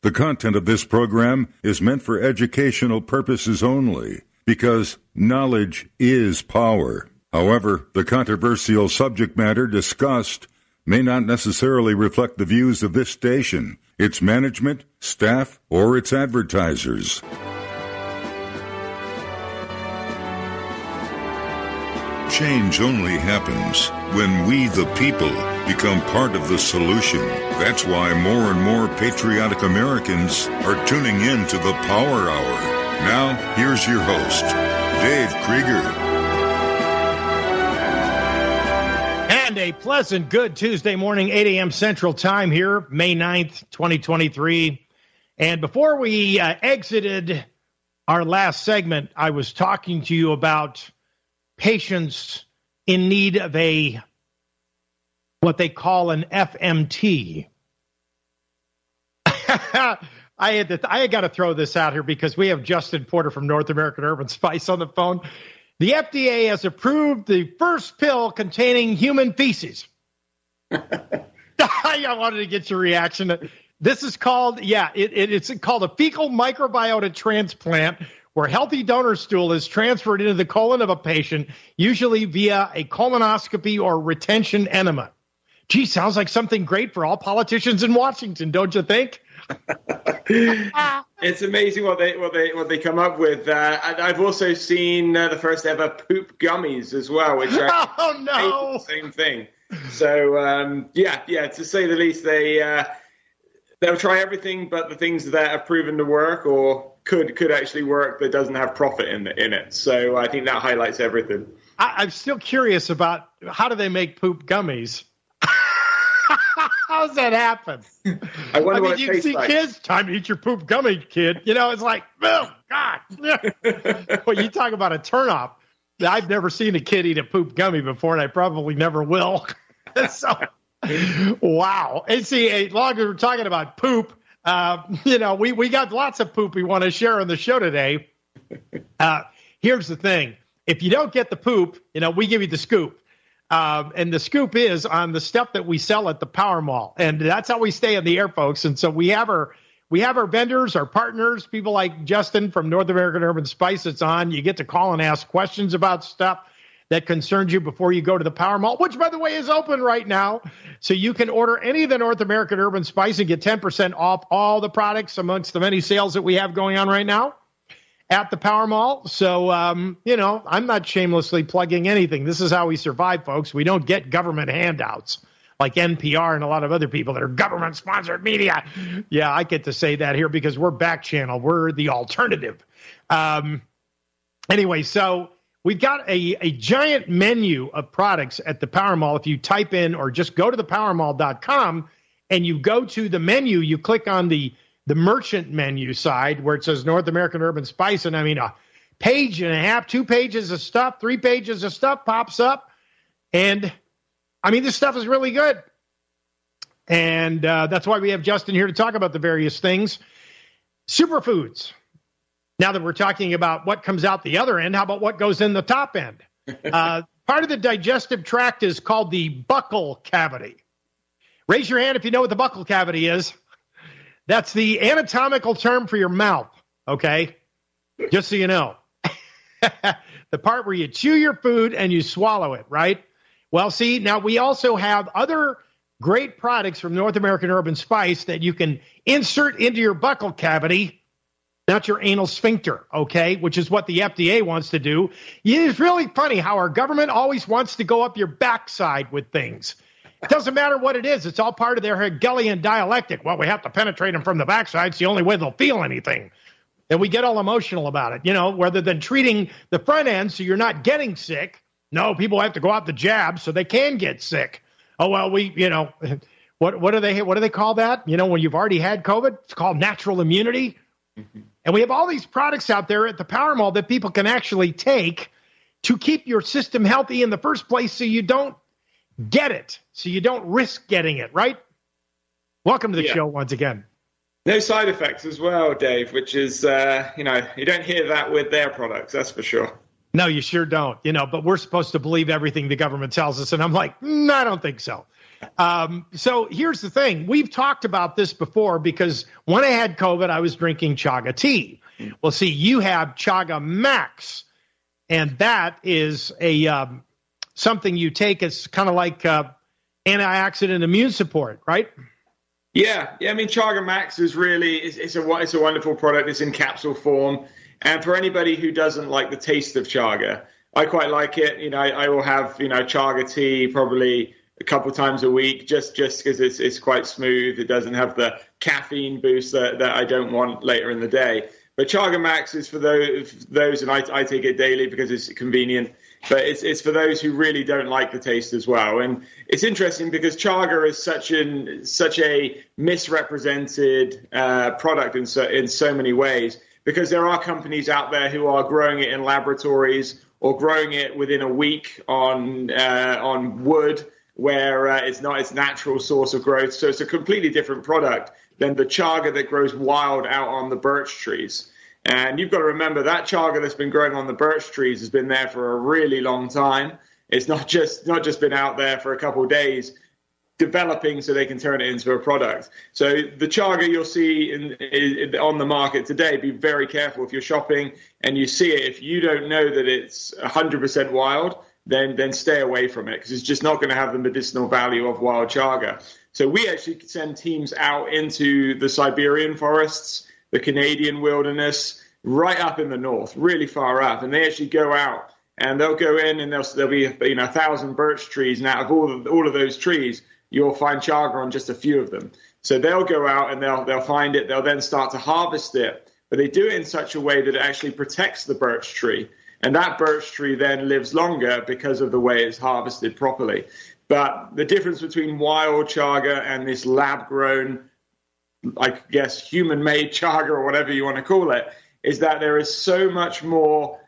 The content of this program is meant for educational purposes only, because knowledge is power. However, the controversial subject matter discussed may not necessarily reflect the views of this station, its management, staff, or its advertisers. Change only happens when we, the people, become part of the solution. That's why more and more patriotic Americans are tuning in to the Power Hour. Now, here's your host, Dave Krieger. And a pleasant, good Tuesday morning, 8 a.m. Central Time here, May 9th, 2023. And before we exited our last segment, I was talking to you about patients in need of what they call an FMT. I got to throw this out here because we have Justin Porter from North American Urban Spice on the phone. The FDA has approved the first pill containing human feces. I wanted to get your reaction. This is called, it's called a fecal microbiota transplant, where healthy donor stool is transferred into the colon of a patient, usually via a colonoscopy or retention enema. Gee, sounds like something great for all politicians in Washington, don't you think? It's amazing what they come up with. I've also seen the first ever poop gummies as well, which are the same thing. So to say the least, they'll try everything but the things that have proven to work or could actually work that doesn't have profit in it. So I think that highlights everything. I'm still curious about how do they make poop gummies? How does that happen? I mean, you see like kids, time to eat your poop gummy, kid. You know, it's like, oh, God. Well, you talk about a turnoff. I've never seen a kid eat a poop gummy before, and I probably never will. So, wow. And see, as long as we're talking about poop, we got lots of poop we want to share on the show today. Here's the thing. If you don't get the poop, we give you the scoop. And the scoop is on the stuff that we sell at the Power Mall. And that's how we stay on the air, folks. And so we have our vendors, our partners, people like Justin from North American Urban Spice that's on. You get to call and ask questions about stuff that concerns you before you go to the Power Mall, which, by the way, is open right now. So you can order any of the North American Urban Spice and get 10% off all the products amongst the many sales that we have going on right now at the Power Mall. So, I'm not shamelessly plugging anything. This is how we survive, folks. We don't get government handouts like NPR and a lot of other people that are government-sponsored media. Yeah, I get to say that here because we're back channel. We're the alternative. Anyway, so we've got a giant menu of products at the Power Mall. If you type in or just go to thepowermall.com and you go to the menu, you click on the merchant menu side where it says North American Urban Spice. And I mean, a page and a half, 2 pages of stuff, 3 pages of stuff pops up. And I mean, this stuff is really good. And that's why we have Justin here to talk about the various things. Superfoods. Now that we're talking about what comes out the other end, how about what goes in the top end? Part of the digestive tract is called the buccal cavity. Raise your hand if you know what the buccal cavity is. That's the anatomical term for your mouth, okay? Just so you know. The part where you chew your food and you swallow it, right? Well, see, now we also have other great products from North American Urban Spice that you can insert into your buccal cavity, not your anal sphincter, okay, which is what the FDA wants to do. It's really funny how our government always wants to go up your backside with things. It doesn't matter what it is. It's all part of their Hegelian dialectic. Well, we have to penetrate them from the backside. It's the only way they'll feel anything. And we get all emotional about it, rather than treating the front end so you're not getting sick. No, people have to go out the jab so they can get sick. Oh, well, what do they call that? When you've already had COVID, it's called natural immunity. Mm-hmm. And we have all these products out there at the Power Mall that people can actually take to keep your system healthy in the first place so you don't get it, so you don't risk getting it, right? Welcome to the show once again. No side effects as well, Dave, which is, you don't hear that with their products, that's for sure. No, you sure don't, but we're supposed to believe everything the government tells us. And I'm like, no, I don't think so. So here's the thing. We've talked about this before because when I had COVID, I was drinking chaga tea. Well, see, you have Chaga Max, and that is a something you take. It's kind of like antioxidant immune support, right? Yeah. I mean, Chaga Max is really it's a wonderful product. It's in capsule form, and for anybody who doesn't like the taste of chaga, I quite like it. You know, I will have chaga tea probably a couple times a week, just because it's quite smooth. It doesn't have the caffeine boost that I don't want later in the day. But Chaga Max is for those, and I take it daily because it's convenient. But it's for those who really don't like the taste as well. And it's interesting because chaga is such a misrepresented product in so many ways. Because there are companies out there who are growing it in laboratories or growing it within a week on wood, where it's not its natural source of growth. So it's a completely different product than the chaga that grows wild out on the birch trees. And you've got to remember that chaga that's been growing on the birch trees has been there for a really long time. It's not just been out there for a couple of days developing so they can turn it into a product. So the chaga you'll see on the market today, be very careful if you're shopping and you see it. If you don't know that it's 100% wild, then stay away from it because it's just not going to have the medicinal value of wild chaga. So we actually send teams out into the Siberian forests, the Canadian wilderness, right up in the north, really far up, and they actually go out and they'll go in and there'll be 1,000 birch trees, and out of all of those trees, you'll find chaga on just a few of them. So they'll go out and they'll find it. They'll then start to harvest it, but they do it in such a way that it actually protects the birch tree. And that birch tree then lives longer because of the way it's harvested properly. But the difference between wild chaga and this lab-grown, I guess, human-made chaga or whatever you want to call it, is that there is so much more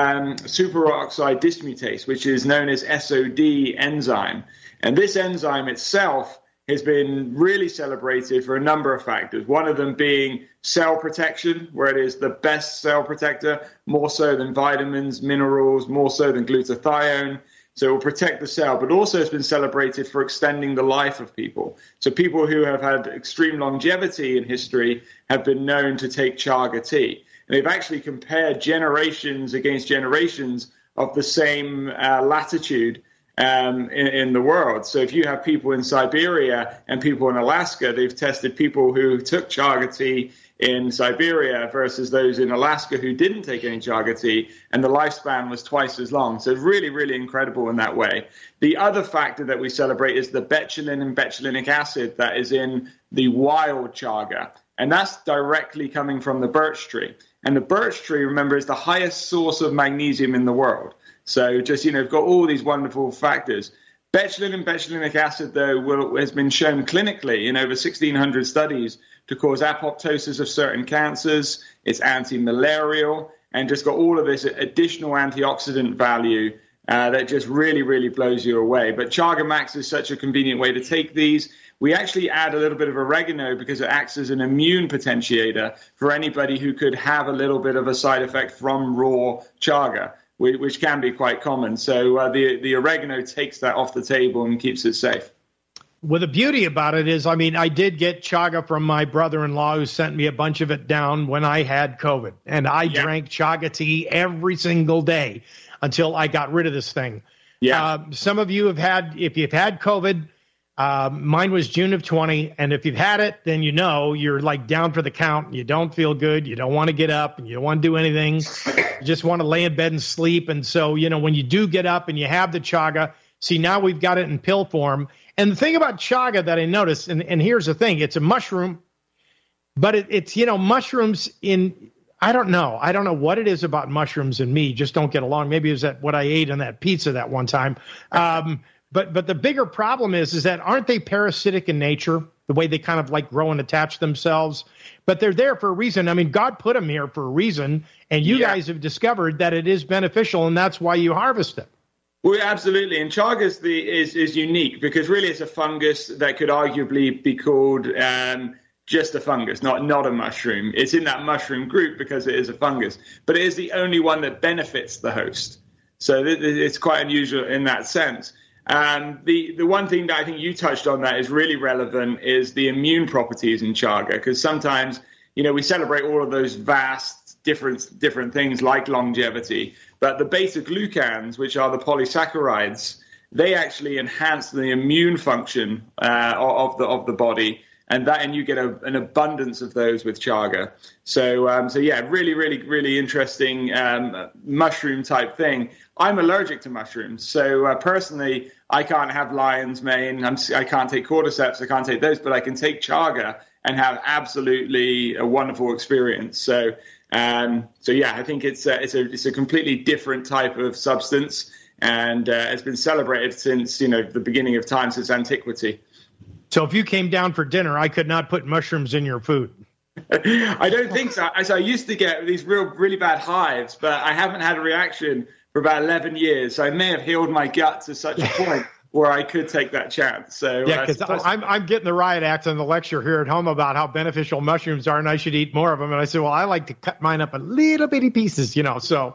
superoxide dismutase, which is known as SOD enzyme. And this enzyme itself has been really celebrated for a number of factors, one of them being cell protection, where it is the best cell protector, more so than vitamins, minerals, more so than glutathione. So it will protect the cell, but also it's been celebrated for extending the life of people. So people who have had extreme longevity in history have been known to take chaga tea. And they've actually compared generations against generations of the same latitude in the world. So if you have people in Siberia and people in Alaska, they've tested people who took chaga tea in Siberia versus those in Alaska who didn't take any chaga tea, and the lifespan was twice as long. So really, really incredible in that way. The other factor that we celebrate is the betulin and betulinic acid that is in the wild chaga, and that's directly coming from the birch tree. And the birch tree, remember, is the highest source of magnesium in the world. So just, got all these wonderful factors. Betulin and betulinic acid, though, has been shown clinically in over 1,600 studies to cause apoptosis of certain cancers. It's anti-malarial and just got all of this additional antioxidant value that just really, really blows you away. But Chaga Max is such a convenient way to take these. We actually add a little bit of oregano because it acts as an immune potentiator for anybody who could have a little bit of a side effect from raw chaga, which can be quite common. So the oregano takes that off the table and keeps it safe. Well, the beauty about it is, I did get chaga from my brother-in-law who sent me a bunch of it down when I had COVID. And I drank chaga tea every single day until I got rid of this thing. Yeah. Some of you if you've had COVID, mine was June of 20. And if you've had it, then you're like down for the count. You don't feel good. You don't want to get up and you don't want to do anything. You just want to lay in bed and sleep. And so, when you do get up and you have the chaga, see, now we've got it in pill form. And the thing about chaga that I noticed, and here's the thing, it's a mushroom, but it's mushrooms in, I don't know what it is about mushrooms and me, just don't get along. Maybe it was that what I ate on that pizza that one time. But the bigger problem is that aren't they parasitic in nature, the way they kind of like grow and attach themselves? But they're there for a reason. God put them here for a reason, and you guys have discovered that it is beneficial, and that's why you harvest it. Well, absolutely. And chaga is unique because really it's a fungus that could arguably be called just a fungus, not a mushroom. It's in that mushroom group because it is a fungus, but it is the only one that benefits the host. So it's quite unusual in that sense. The one thing that I think you touched on that is really relevant is the immune properties in chaga, because sometimes, we celebrate all of those vast different things like longevity, but the beta-glucans, which are the polysaccharides, they actually enhance the immune function of the body, and you get an abundance of those with chaga. So yeah, really, really, really interesting mushroom type thing. I'm allergic to mushrooms, so personally, I can't have lion's mane. I can't take cordyceps. I can't take those, but I can take chaga and have absolutely a wonderful experience. So yeah, I think it's a completely different type of substance, and it's been celebrated since the beginning of time, since antiquity. So if you came down for dinner, I could not put mushrooms in your food. I don't think so. I used to get these really bad hives, but I haven't had a reaction for about 11 years. So I may have healed my gut to such a point where I could take that chance. So yeah, because I'm getting the riot act on the lecture here at home about how beneficial mushrooms are, and I should eat more of them. And I said, well, I like to cut mine up in little bitty pieces, So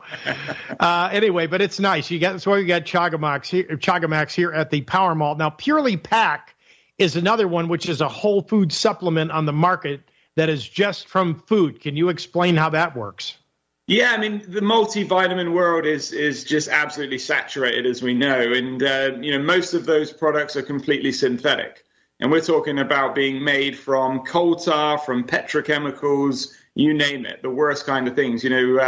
anyway, but it's nice. That's why we got Chagamax here at the Power Mall. Now, Purely Pack is another one, which is a whole food supplement on the market that is just from food. Can you explain how that works? Yeah, I mean, the multivitamin world is just absolutely saturated, as we know. And, most of those products are completely synthetic. And we're talking about being made from coal tar, from petrochemicals, you name it, the worst kind of things.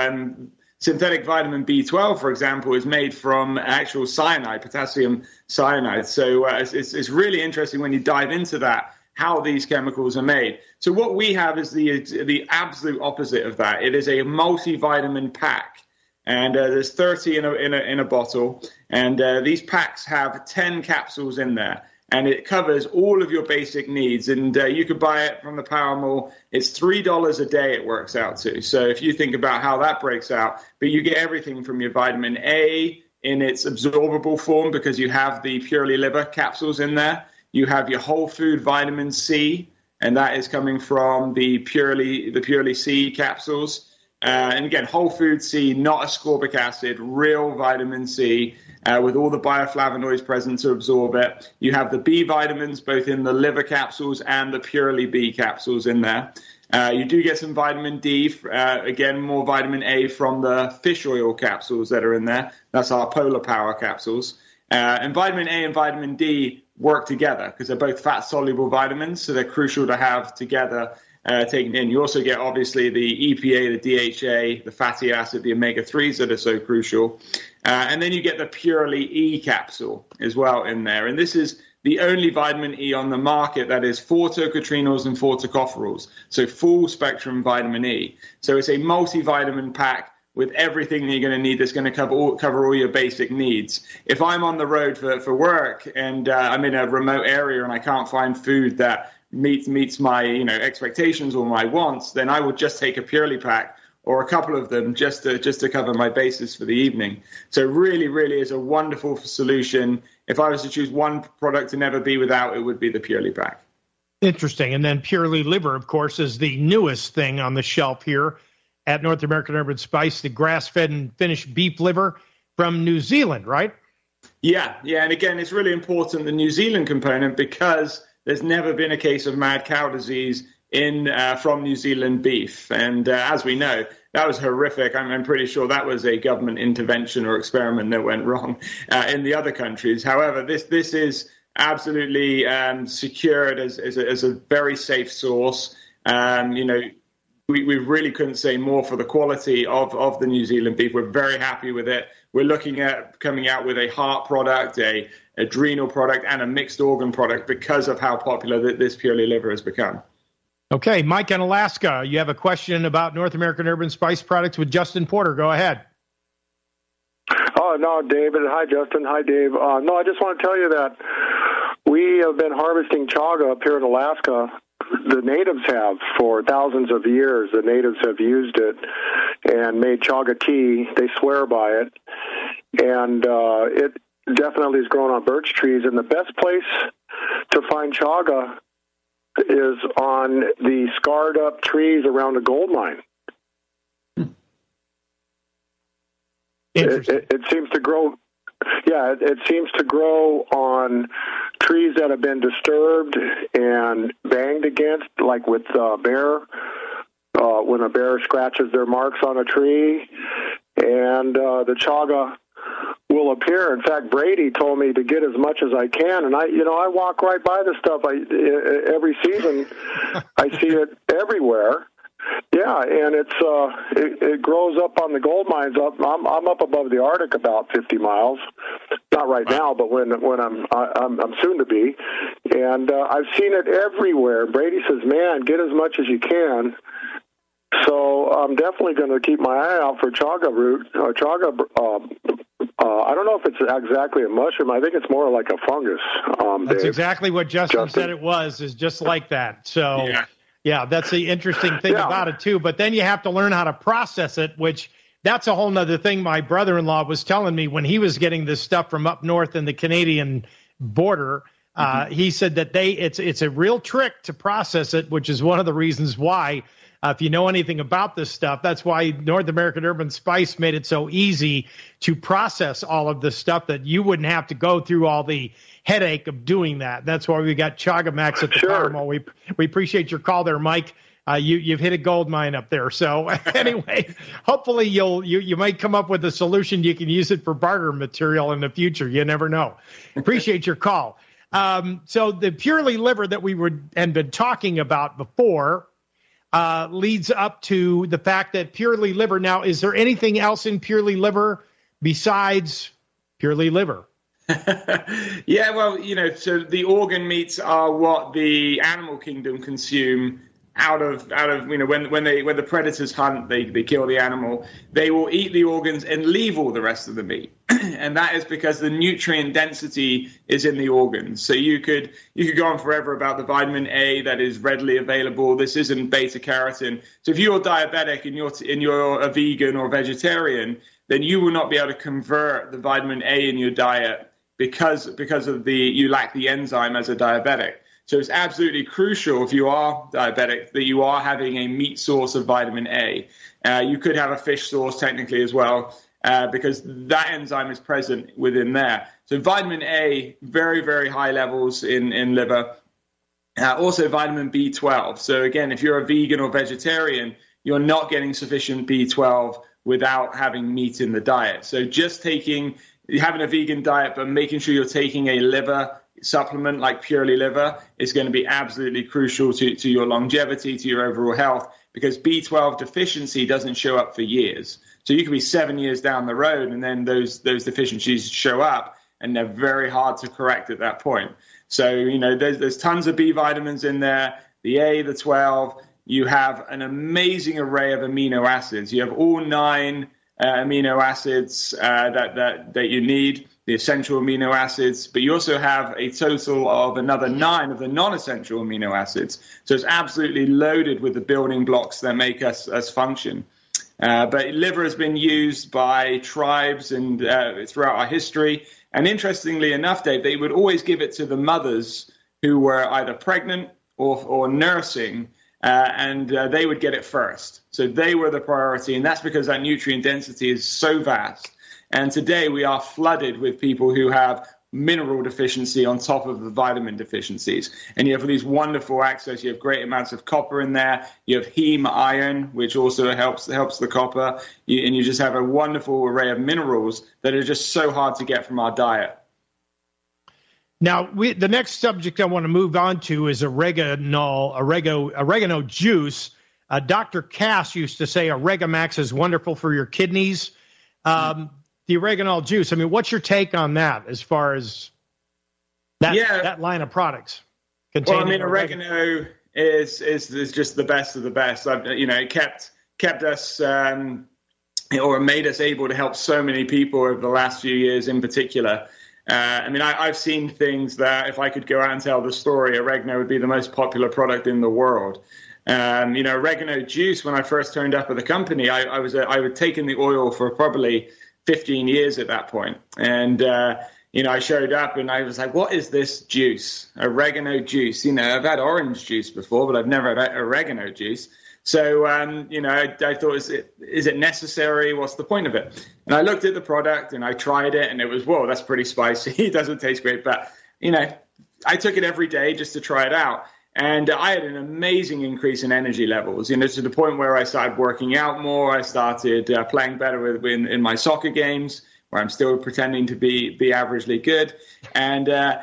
Synthetic vitamin B12, for example, is made from actual cyanide, potassium cyanide. So it's really interesting when you dive into that, how these chemicals are made. So what we have is the absolute opposite of that. It is a multivitamin pack, and there's 30 in a bottle, and these packs have 10 capsules in there, and it covers all of your basic needs. And you could buy it from the Power Mall. It's $3 a day it works out to. So if you think about how that breaks out, but you get everything from your vitamin A in its absorbable form, because you have the Purely Liver capsules in there. You have your whole food vitamin C, and that is coming from the Purely C capsules. And again, whole food C, not ascorbic acid, real vitamin C, with all the bioflavonoids present to absorb it. You have the B vitamins, both in the liver capsules and the Purely B capsules in there. You do get some vitamin D, again, more vitamin A from the fish oil capsules that are in there. That's our Polar Power capsules. And vitamin A and vitamin D work together because they're both fat-soluble vitamins, so they're crucial to have together taken in. You also get, obviously, the EPA, the DHA, the fatty acid, the omega-3s that are so crucial. And then you get the Purely E capsule as well in there. And this is the only vitamin E on the market that is 4 tocotrienols and 4 tocopherols, so full-spectrum vitamin E. So it's a multivitamin pack with everything that you're going to need that's going to cover all your basic needs. If I'm on the road for work and I'm in a remote area and I can't find food that meets my expectations or my wants, then I would just take a Purely pack or a couple of them just to cover my bases for the evening. So really, really is a wonderful solution. If I was to choose one product to never be without, it would be the Purely pack. Interesting. And then Purely Liver, of course, is the newest thing on the shelf here at North American Herb and Spice, the grass-fed and finished beef liver from New Zealand, right? Yeah. And again, it's really important, the New Zealand component, because there's never been a case of mad cow disease from New Zealand beef. And as we know, that was horrific. I'm pretty sure that was a government intervention or experiment that went wrong in the other countries. However, this is absolutely secured as a very safe source. We really couldn't say more for the quality of the New Zealand beef. We're very happy with it. We're looking at coming out with a heart product, a adrenal product, and a mixed organ product because of how popular this Purely Liver has become. Okay, Mike in Alaska, you have a question about North American Herb and Spice products with Justin Porter. Go ahead. Oh, no, David. Hi, Justin. Hi, Dave. No, I just want to tell you that we have been harvesting chaga up here in Alaska. The natives have for thousands of years. The natives have used it and made chaga tea. They swear by it. And it definitely is grown on birch trees. And the best place to find chaga is on the scarred up trees around a gold mine. It seems to grow Yeah, it seems to grow on trees that have been disturbed and banged against, like with bear, when a bear scratches their marks on a tree, and the chaga will appear. In fact, Brady told me to get as much as I can, and I walk right by this stuff. Every season, I see it everywhere. Yeah, and it grows up on the gold mines. I'm up above the Arctic about 50 miles. Not right now, but when I'm soon to be. And I've seen it everywhere. Brady says, "Man, get as much as you can." So I'm definitely going to keep my eye out for chaga root. I don't know if it's exactly a mushroom. I think it's more like a fungus. That's Dave. Exactly what Justin said it was, is just like that. So, yeah, that's the interesting thing about it, too. But then you have to learn how to process it, which that's a whole nother thing my brother-in-law was telling me when he was getting this stuff from up north in the Canadian border. He said that it's a real trick to process it, which is one of the reasons why, if you know anything about this stuff, that's why North American Urban Spice made it so easy to process all of this stuff that you wouldn't have to go through all the headache of doing that. That's why we got Chaga Max at the Power Mall. We appreciate your call there, Mike. You've hit a gold mine up there. So anyway, hopefully you might come up with a solution. You can use it for barter material in the future. You never know. Appreciate your call. So the Purely liver that we had been talking about before leads up to the fact that Purely liver. Now, is there anything else in Purely liver besides Purely liver? Yeah, well, so the organ meats are what the animal kingdom consume out of when the predators hunt, they kill the animal. They will eat the organs and leave all the rest of the meat, and that is because the nutrient density is in the organs. So you could go on forever about the vitamin A that is readily available. This isn't beta carotene. So if you're diabetic and you're a vegan or vegetarian, then you will not be able to convert the vitamin A in your diet because of you lack the enzyme as a diabetic. So it's absolutely crucial if you are diabetic that you are having a meat source of vitamin A. You could have a fish source technically as well, because that enzyme is present within there. So vitamin A, very, very high levels in liver. Also vitamin B12. So again, if you're a vegan or vegetarian, you're not getting sufficient B12 without having meat in the diet. So just having a vegan diet, but making sure you're taking a liver supplement like Purely liver is going to be absolutely crucial to your longevity, to your overall health, because B12 deficiency doesn't show up for years. So you could be 7 years down the road and then those deficiencies show up and they're very hard to correct at that point. So, there's tons of B vitamins in there, the A, the 12. You have an amazing array of amino acids. You have all 9 amino acids that you need, the essential amino acids, but you also have a total of another 9 of the non-essential amino acids. So it's absolutely loaded with the building blocks that make us function. But liver has been used by tribes and throughout our history. And interestingly enough, Dave, they would always give it to the mothers who were either pregnant or nursing, and they would get it first. So they were the priority, and that's because that nutrient density is so vast. And today we are flooded with people who have mineral deficiency on top of the vitamin deficiencies. And you have these wonderful access. You have great amounts of copper in there. You have heme iron, which also helps the copper. And you just have a wonderful array of minerals that are just so hard to get from our diet. Now, the next subject I want to move on to is oregano juice. Dr. Cass used to say Oregamax is wonderful for your kidneys. The oregano juice, I mean, what's your take on that as far as that line of products? Well, I mean, oregano is just the best of the best. It kept us or made us able to help so many people over the last few years in particular. I've seen things that if I could go out and tell the story, oregano would be the most popular product in the world. Oregano juice, when I first turned up at the company, I had taken the oil for probably 15 years at that point. And, I showed up and I was like, what is this juice? Oregano juice. I've had orange juice before, but I've never had oregano juice. So, I thought, is it necessary? What's the point of it? And I looked at the product and I tried it, and it was, whoa, that's pretty spicy. It doesn't taste great. But, I took it every day just to try it out. And I had an amazing increase in energy levels, to the point where I started working out more. I started playing better in my soccer games, where I'm still pretending to be averagely good. And I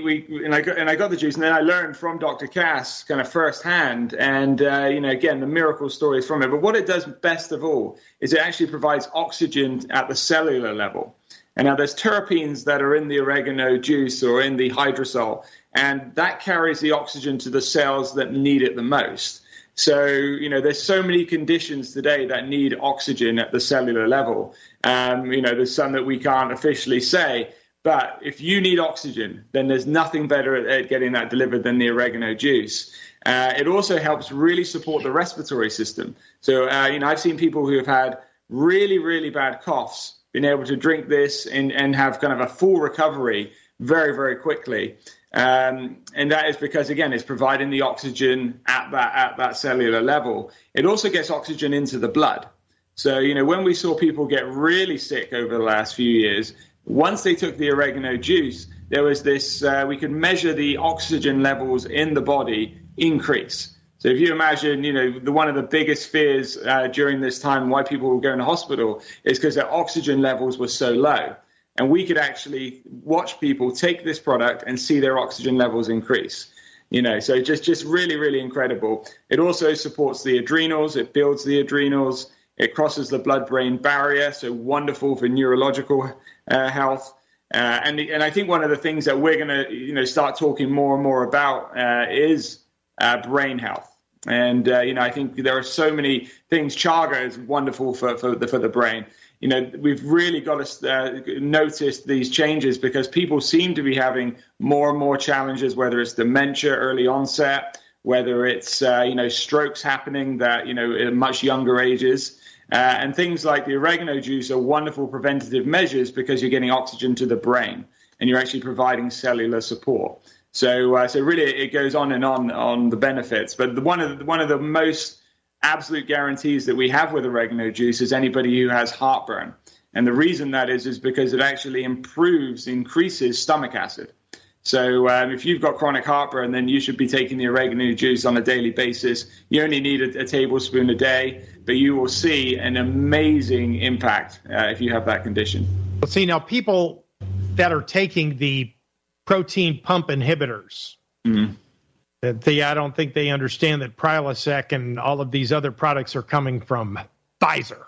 got the juice, and then I learned from Dr. Cass kind of firsthand, and again, the miracle stories from it. But what it does best of all is it actually provides oxygen at the cellular level. And now there's terpenes that are in the oregano juice or in the hydrosol, and that carries the oxygen to the cells that need it the most. So, there's so many conditions today that need oxygen at the cellular level. There's some that we can't officially say, but if you need oxygen, then there's nothing better at getting that delivered than the oregano juice. It also helps really support the respiratory system. So, I've seen people who have had really, really bad coughs been able to drink this and have kind of a full recovery very, very quickly. And that is because, again, it's providing the oxygen at that cellular level. It also gets oxygen into the blood. So, when we saw people get really sick over the last few years, once they took the oregano juice, there was this, we could measure the oxygen levels in the body increase. So if you imagine, one of the biggest fears during this time why people were going to hospital is because their oxygen levels were so low. And we could actually watch people take this product and see their oxygen levels increase. So just really, really incredible. It also supports the adrenals. It builds the adrenals. It crosses the blood-brain barrier, so wonderful for neurological health. And I think one of the things that we're going to start talking more and more about is brain health. And I think there are so many things. Chaga is wonderful for the brain. We've really got to notice these changes because people seem to be having more and more challenges, whether it's dementia, early onset, whether it's strokes happening that at much younger ages. And things like the oregano juice are wonderful preventative measures because you're getting oxygen to the brain and you're actually providing cellular support. So really it goes on and on the benefits. But one of the most absolute guarantees that we have with oregano juice is anybody who has heartburn. And the reason that is because it actually increases stomach acid. So if you've got chronic heartburn, then you should be taking the oregano juice on a daily basis. You only need a tablespoon a day, but you will see an amazing impact if you have that condition. Well, see, now people that are taking the protein pump inhibitors, I don't think they understand that Prilosec and all of these other products are coming from Pfizer.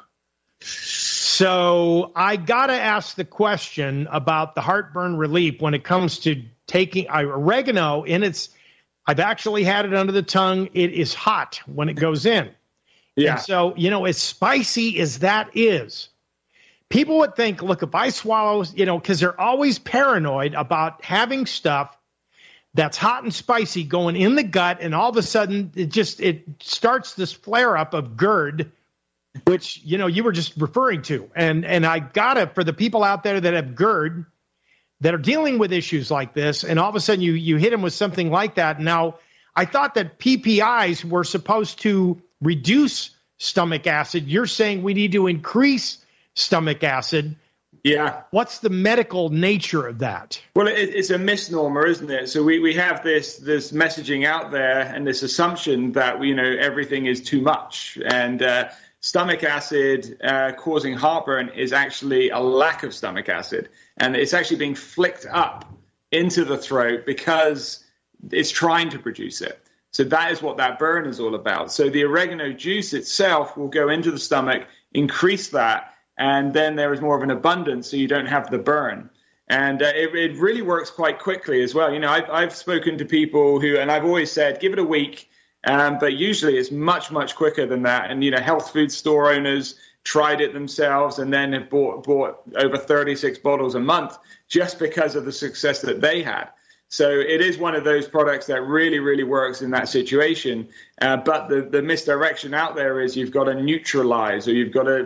So I got to ask the question about the heartburn relief when it comes to taking oregano I've actually had it under the tongue. It is hot when it goes in. Yeah. And so, as spicy as that is, people would think, look, if I swallow, because they're always paranoid about having stuff that's hot and spicy going in the gut, and all of a sudden it starts this flare up of GERD, which, you were just referring to. And I gotta, for the people out there that have GERD, that are dealing with issues like this, and all of a sudden you hit them with something like that. Now, I thought that PPIs were supposed to reduce stomach acid. You're saying we need to increase stomach acid. Yeah. What's the medical nature of that? Well, it's a misnomer, isn't it? So we have this messaging out there and this assumption that everything is too much, and stomach acid causing heartburn is actually a lack of stomach acid, and it's actually being flicked up into the throat because it's trying to produce it. So that is what that burn is all about. So the oregano juice itself will go into the stomach, increase that, and then there is more of an abundance, so you don't have the burn. And it really works quite quickly as well. I've spoken to people and I've always said, give it a week, but usually it's much, much quicker than that. And, health food store owners tried it themselves and then have bought over 36 bottles a month just because of the success that they had. So it is one of those products that really, really works in that situation. But the misdirection out there is you've got to neutralize, or you've got to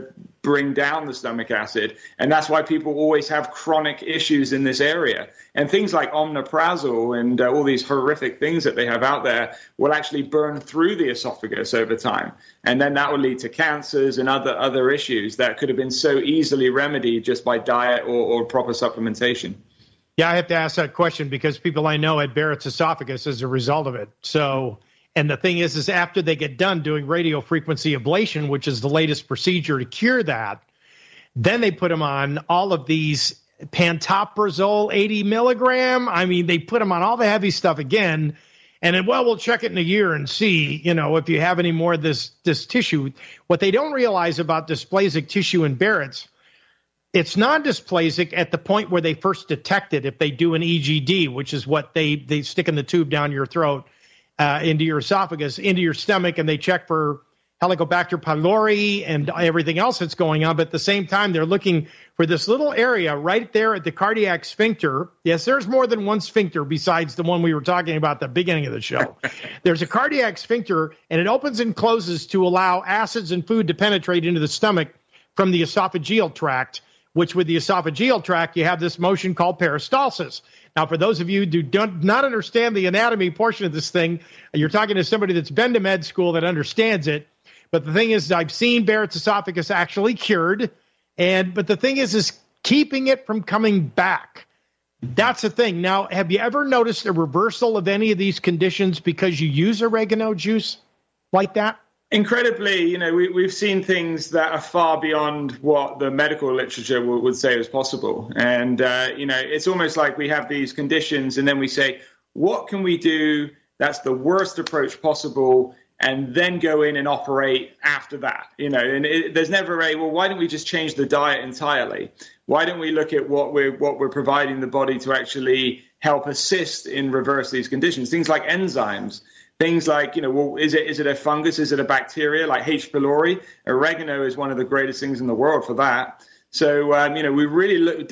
bring down the stomach acid. And that's why people always have chronic issues in this area. And things like omeprazole and all these horrific things that they have out there will actually burn through the esophagus over time. And then that will lead to cancers and other issues that could have been so easily remedied just by diet or proper supplementation. Yeah, I have to ask that question because people I know had Barrett's esophagus as a result of it. So, and the thing is after they get done doing radiofrequency ablation, which is the latest procedure to cure that, then they put them on all of these pantoprazole 80 milligram. I mean, they put them on all the heavy stuff again. And then, well, we'll check it in a year and see, if you have any more of this tissue. What they don't realize about dysplasic tissue in Barrett's, it's non-dysplasic at the point where they first detect it, if they do an EGD, which is what they stick in the tube down your throat, into your esophagus, into your stomach, and they check for Helicobacter pylori and everything else that's going on. But at the same time, they're looking for this little area right there at the cardiac sphincter. Yes, there's more than one sphincter besides the one we were talking about at the beginning of the show. There's a cardiac sphincter, and it opens and closes to allow acids and food to penetrate into the stomach from the esophageal tract, which with the esophageal tract, you have this motion called peristalsis. Now, for those of you who do not understand the anatomy portion of this thing, you're talking to somebody that's been to med school that understands it. But the thing is, I've seen Barrett's esophagus actually cured. But the thing is keeping it from coming back. That's the thing. Now, have you ever noticed a reversal of any of these conditions because you use oregano juice like that? Incredibly, we've seen things that are far beyond what the medical literature would say is possible. And, it's almost like we have these conditions and then we say, what can we do that's the worst approach possible, and then go in and operate after that? And there's never why don't we just change the diet entirely? Why don't we look at what we're providing the body to actually help assist in reverse these conditions? Things like enzymes. Things like, is it a fungus? Is it a bacteria like H. pylori? Oregano is one of the greatest things in the world for that. So, we really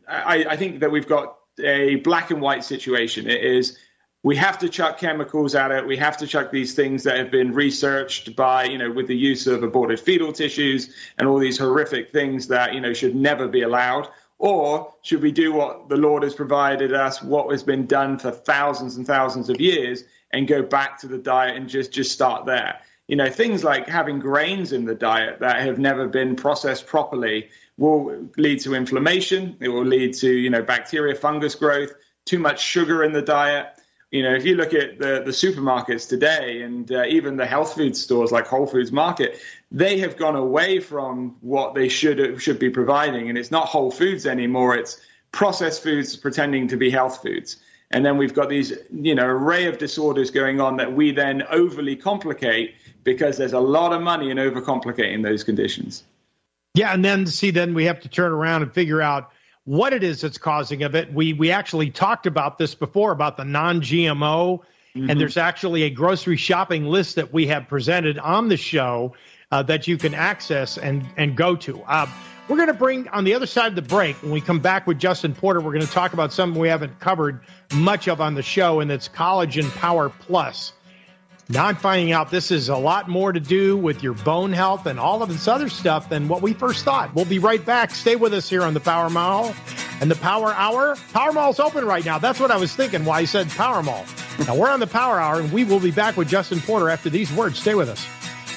I think that we've got a black and white situation. It is, we have to chuck chemicals at it. We have to chuck these things that have been researched by, with the use of aborted fetal tissues and all these horrific things that, should never be allowed. Or should we do what the Lord has provided us, what has been done for thousands and thousands of years, and go back to the diet and just start there? Things like having grains in the diet that have never been processed properly will lead to inflammation. It will lead to, bacteria, fungus growth, too much sugar in the diet. If you look at the supermarkets today and even the health food stores like Whole Foods Market, they have gone away from what they should be providing. And it's not whole foods anymore. It's processed foods pretending to be health foods. And then we've got these, array of disorders going on that we then overly complicate because there's a lot of money in overcomplicating those conditions. Yeah, and then we have to turn around and figure out what it is that's causing it. We actually talked about this before, about the non-GMO, and there's actually a grocery shopping list that we have presented on the show that you can access and go to. We're going to bring, on the other side of the break, when we come back with Justin Porter, we're going to talk about something we haven't covered much of on the show, and it's Collagen Power Plus. Now I'm finding out this is a lot more to do with your bone health and all of this other stuff than what we first thought. We'll be right back. Stay with us here on the Power Mall and the Power Hour. Power Mall's open right now. That's what I was thinking, why I said Power Mall. Now we're on the Power Hour, and we will be back with Justin Porter after these words. Stay with us.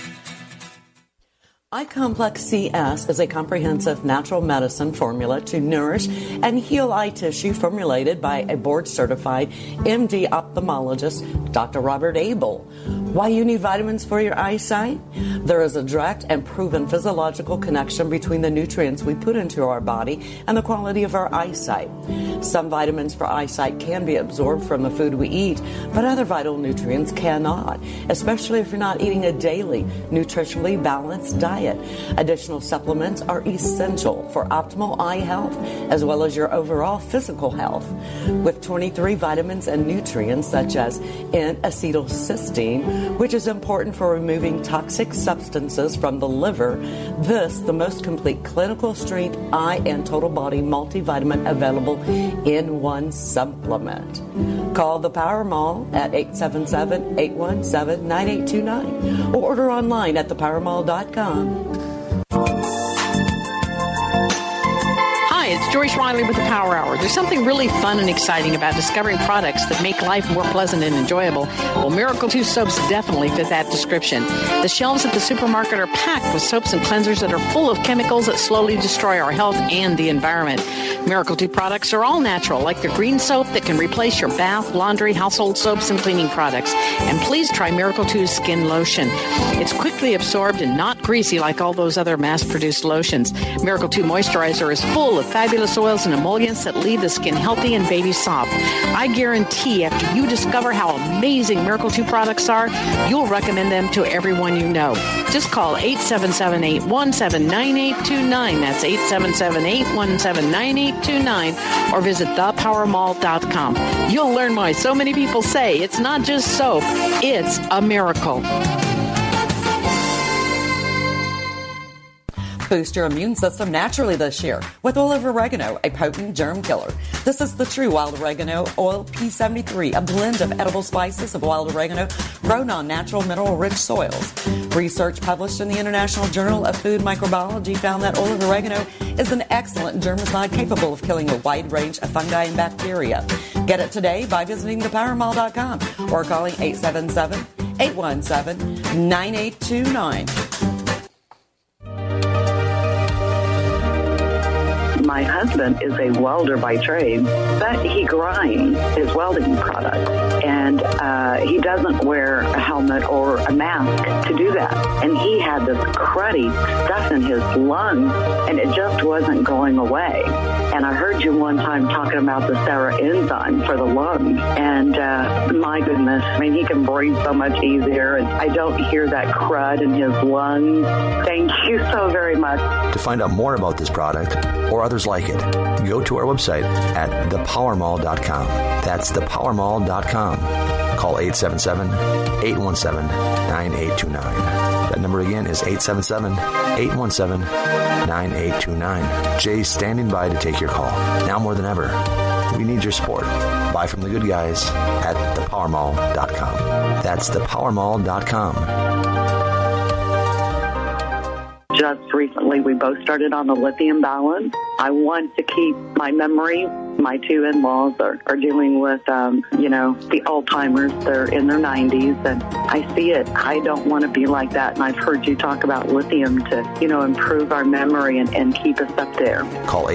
iComplex CS is a comprehensive natural medicine formula to nourish and heal eye tissue formulated by a board-certified MD ophthalmologist, Dr. Robert Abel. Why you need vitamins for your eyesight? There is a direct and proven physiological connection between the nutrients we put into our body and the quality of our eyesight. Some vitamins for eyesight can be absorbed from the food we eat, but other vital nutrients cannot, especially if you're not eating a daily, nutritionally balanced diet. Additional supplements are essential for optimal eye health as well as your overall physical health. With 23 vitamins and nutrients such as N-acetylcysteine, which is important for removing toxic substances from the liver, this the most complete clinical strength eye and total body multivitamin available in one supplement. Call the Power Mall at 877-817-9829 or order online at thepowermall.com. it's Joyce Riley with the Power Hour. There's something really fun and exciting about discovering products that make life more pleasant and enjoyable. Well, Miracle 2 soaps definitely fit that description. The shelves at the supermarket are packed with soaps and cleansers that are full of chemicals that slowly destroy our health and the environment. Miracle 2 products are all natural, like the green soap that can replace your bath, laundry, household soaps, and cleaning products. And please try Miracle 2's skin lotion. It's quickly absorbed and not greasy like all those other mass-produced lotions. Miracle 2 moisturizer is full of fabulous oils and emollients that leave the skin healthy and baby soft. I guarantee after you discover how amazing Miracle 2 products are, you'll recommend them to everyone you know. Just call 877-817-9829. That's 877-817-9829, or visit thepowermall.com. You'll learn why so many people say it's not just soap, it's a miracle. Boost your immune system naturally this year with oil of oregano, a potent germ killer. This is the true wild oregano oil P73, a blend of edible spices of wild oregano grown on natural mineral-rich soils. Research published in the International Journal of Food Microbiology found that oil of oregano is an excellent germicide capable of killing a wide range of fungi and bacteria. Get it today by visiting thepowermall.com or calling 877-817-9829. My husband is a welder by trade, but he grinds his welding product, and he doesn't wear a helmet or a mask to do that. And he had this cruddy stuff in his lungs, and it just wasn't going away. And I heard you one time talking about the Sarah enzyme for the lungs, and my goodness, I mean, he can breathe so much easier, and I don't hear that crud in his lungs. Thank you so very much. To find out more about this product or others like it, go to our website at thepowermall.com. That's thepowermall.com. Call 877-817-9829. That number again is 877-817-9829. Jay's standing by to take your call. Now more than ever, we need your support. Buy from the good guys at thepowermall.com. That's thepowermall.com. Just recently, we both started on the lithium balance. I want to keep my memory. My two in-laws are dealing with, the Alzheimer's. They're in their 90s, and I see it. I don't want to be like that, and I've heard you talk about lithium to, improve our memory and keep us up there. Call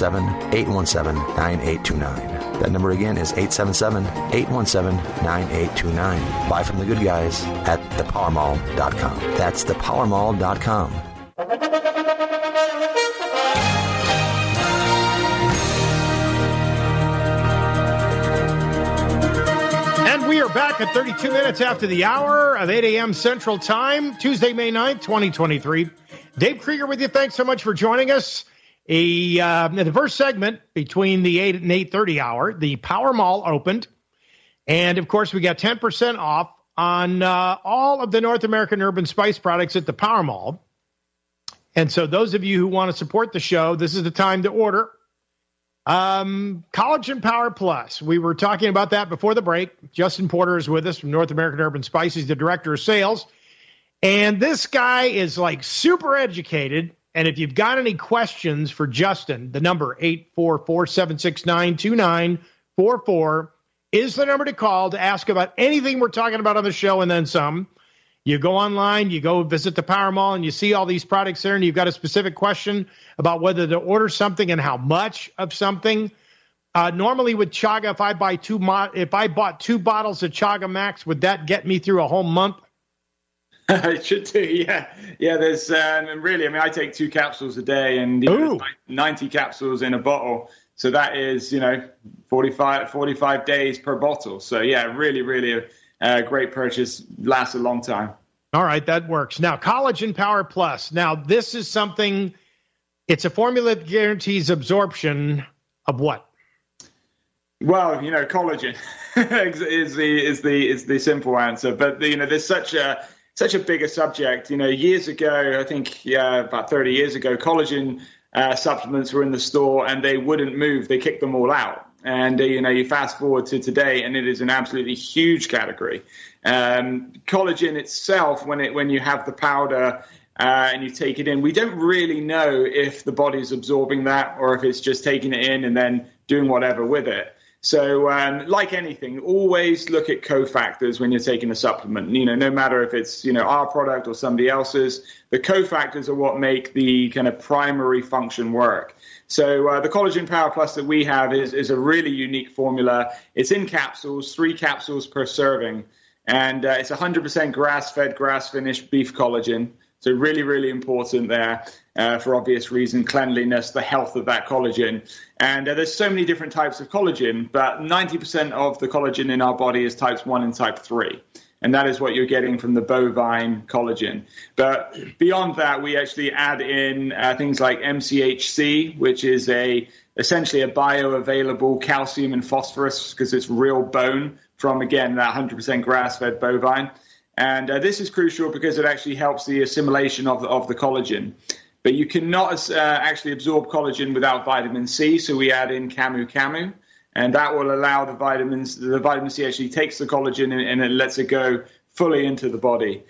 877-817-9829. That number again is 877-817-9829. Buy from the good guys at thepowermall.com. That's thepowermall.com. And we are back at 32 minutes after the hour of 8 a.m. Central Time, Tuesday, May 9th, 2023. Dave Krieger with you. Thanks so much for joining us. In the first segment between the 8 and 8:30 hour, the Power Mall opened. And, of course, we got 10% off on all of the North American Herb and Spice products at the Power Mall. And so those of you who want to support the show, this is the time to order. Collagen Power Plus. We were talking about that before the break. Justin Porter is with us from North American Herb and Spice. He's the director of sales. And this guy is like super educated. And if you've got any questions for Justin, the number 844-769-2944 is the number to call to ask about anything we're talking about on the show and then some. You go online, you go visit the Power Mall, and you see all these products there, and you've got a specific question about whether to order something and how much of something. Normally with Chaga, if I bought 2 bottles of Chaga Max, would that get me through a whole month? It should do, yeah. Yeah, there's really, I take 2 capsules a day, and there's 90 capsules in a bottle. So that is, 45 days per bottle. So, yeah, really, really a great purchase. Lasts a long time. All right, that works. Now, Collagen Power Plus. Now, this is something, it's a formula that guarantees absorption of what? Well, collagen is the simple answer. But, there's such a bigger subject. Years ago, I think about 30 years ago, collagen supplements were in the store and they wouldn't move. They kicked them all out. And, you fast forward to today and it is an absolutely huge category. Collagen itself, when you have the powder, and you take it in, we don't really know if the body's absorbing that or if it's just taking it in and then doing whatever with it. So like anything, always look at cofactors when you're taking a supplement. No matter if it's, our product or somebody else's, the cofactors are what make the kind of primary function work. So the Collagen Power Plus that we have is a really unique formula. It's in capsules, 3 capsules per serving. And it's 100% grass-fed, grass-finished beef collagen. So really, really important there for obvious reason, cleanliness, the health of that collagen. And there's so many different types of collagen, but 90% of the collagen in our body is types 1 and type 3. And that is what you're getting from the bovine collagen. But beyond that, we actually add in things like MCHC, which is essentially a bioavailable calcium and phosphorus because it's real bone from, again, that 100% grass-fed bovine. And this is crucial because it actually helps the assimilation of the collagen. But you cannot actually absorb collagen without vitamin C, so we add in Camu. And that will allow the vitamin C actually takes the collagen and it lets it go fully into the body.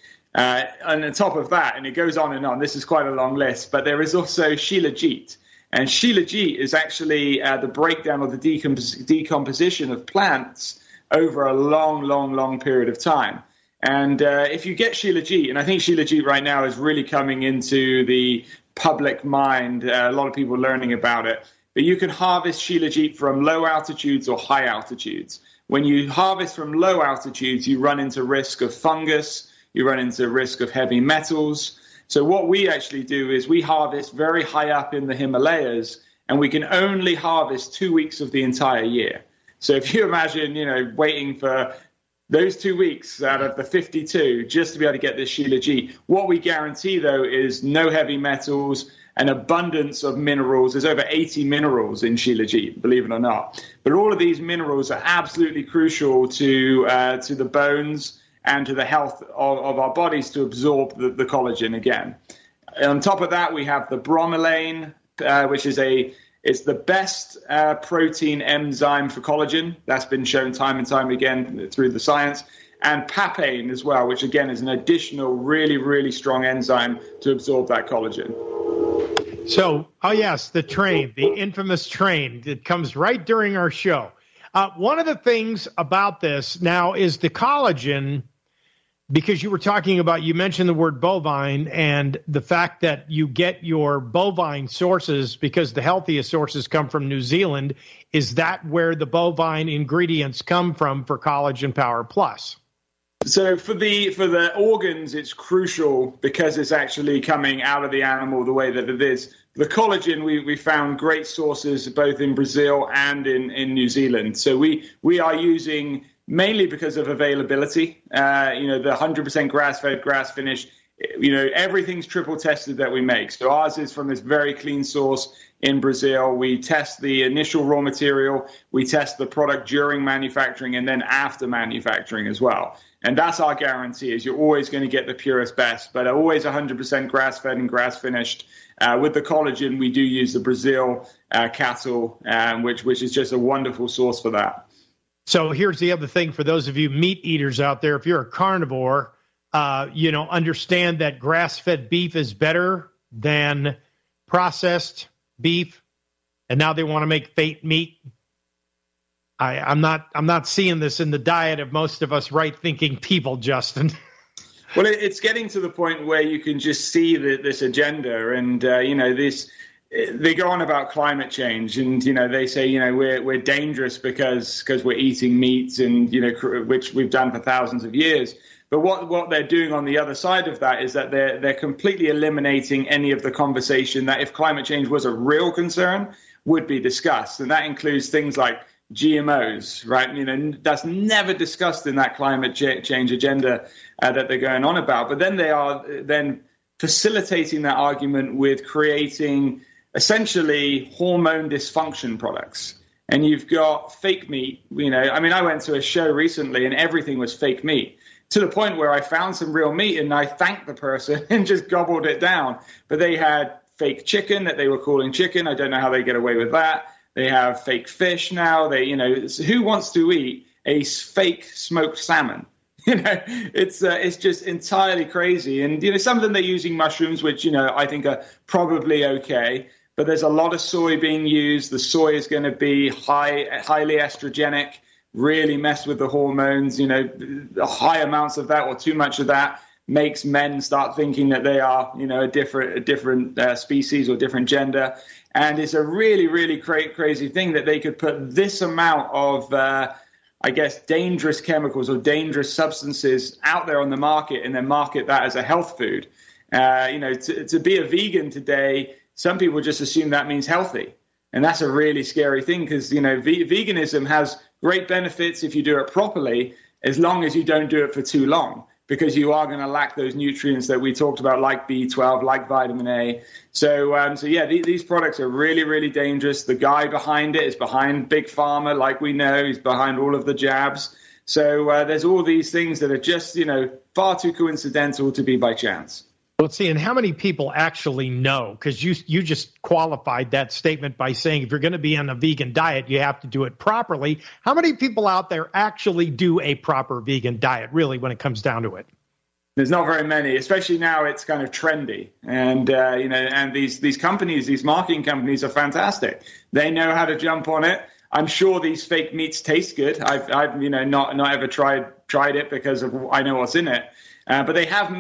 And on top of that, and it goes on and on, this is quite a long list, but there is also Shilajit. And Shilajit is actually the breakdown of the decomposition of plants over a long period of time. And if you get Shilajit, and I think Shilajit right now is really coming into the public mind, a lot of people learning about it, but you can harvest Shilajit from low altitudes or high altitudes. When you harvest from low altitudes, you run into risk of fungus, you run into risk of heavy metals. So what we actually do is we harvest very high up in the Himalayas, and we can only harvest 2 weeks of the entire year. So if you imagine, waiting for those 2 weeks out of the 52 just to be able to get this Shilajit, what we guarantee, though, is no heavy metals, an abundance of minerals. There's over 80 minerals in Shilajit, believe it or not. But all of these minerals are absolutely crucial to the bones and to the health of our bodies to absorb the collagen again. On top of that, we have the bromelain, which is it's the best protein enzyme for collagen. That's been shown time and time again through the science. And papain as well, which again is an additional really, really strong enzyme to absorb that collagen. So, yes, the train, the infamous train that comes right during our show. One of the things about this now is the collagen, because you were talking about, you mentioned the word bovine and the fact that you get your bovine sources because the healthiest sources come from New Zealand. Is that where the bovine ingredients come from for Collagen Power Plus? So for the organs, it's crucial because it's actually coming out of the animal the way that it is. The collagen, we found great sources both in Brazil and in New Zealand. So we are using, mainly because of availability, the 100% grass-fed, grass-finished, everything's triple tested that we make. So ours is from this very clean source in Brazil. We test the initial raw material, we test the product during manufacturing and then after manufacturing as well. And that's our guarantee, is you're always going to get the purest best, but always 100% grass-fed and grass-finished. With the collagen, we do use the Brazil cattle, which is just a wonderful source for that. So here's the other thing for those of you meat eaters out there. If you're a carnivore, understand that grass-fed beef is better than processed beef, and now they want to make fake meat. I'm not seeing this in the diet of most of us right-thinking people, Justin. Well, it's getting to the point where you can just see this agenda, and they go on about climate change, and they say we're dangerous because we're eating meat, and which we've done for thousands of years. But what they're doing on the other side of that is that they're completely eliminating any of the conversation that, if climate change was a real concern, would be discussed, and that includes things like GMOs, right? That's never discussed in that climate change agenda that they're going on about. But then they are then facilitating that argument with creating essentially hormone dysfunction products. And you've got fake meat. I went to a show recently and everything was fake meat, to the point where I found some real meat and I thanked the person and just gobbled it down. But they had fake chicken that they were calling chicken. I don't know how they get away with that. They have fake fish now. Who wants to eat a fake smoked salmon? It's just entirely crazy. And, some of them they're using mushrooms, which, I think are probably okay. But there's a lot of soy being used. The soy is going to be highly estrogenic, really mess with the hormones. High amounts of that or too much of that makes men start thinking that they are, a different species or different gender. And it's a really, really crazy thing that they could put this amount of, dangerous chemicals or dangerous substances out there on the market and then market that as a health food. To be a vegan today, some people just assume that means healthy. And that's a really scary thing because, veganism has great benefits if you do it properly, as long as you don't do it for too long, because you are going to lack those nutrients that we talked about, like B12, like vitamin A. So these products are really, really dangerous. The guy behind it is behind Big Pharma, like we know. He's behind all of the jabs. So there's all these things that are just, far too coincidental to be by chance. Let's see, and how many people actually know? Because you just qualified that statement by saying if you're going to be on a vegan diet, you have to do it properly. How many people out there actually do a proper vegan diet, really, when it comes down to it? There's not very many, especially now it's kind of trendy. And, and these companies, these marketing companies are fantastic. They know how to jump on it. I'm sure these fake meats taste good. I've not ever tried it because I know what's in it. But they have